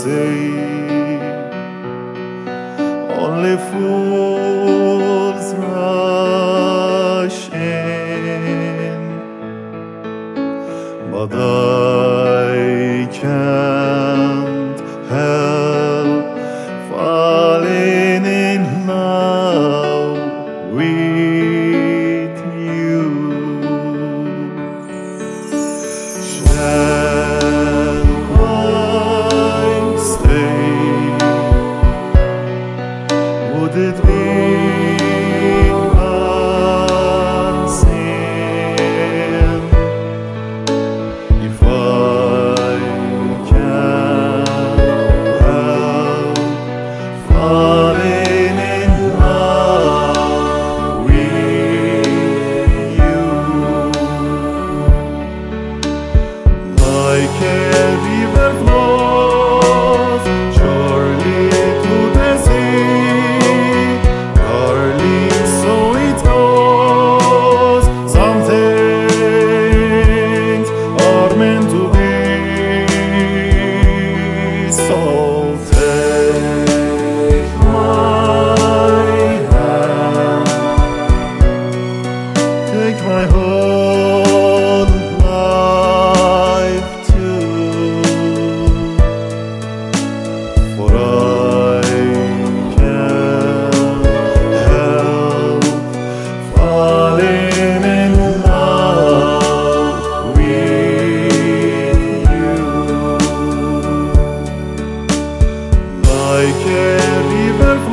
say only fools rush in, but I can't help falling in love with you. Shall I stay? Would it be unseen if I can't help falling in love with you? Like a river flows surely to the sea, darling, so it goes. Some things are meant to be. So take my hand, take my whole life too, for I can't help falling in love with you. Like a river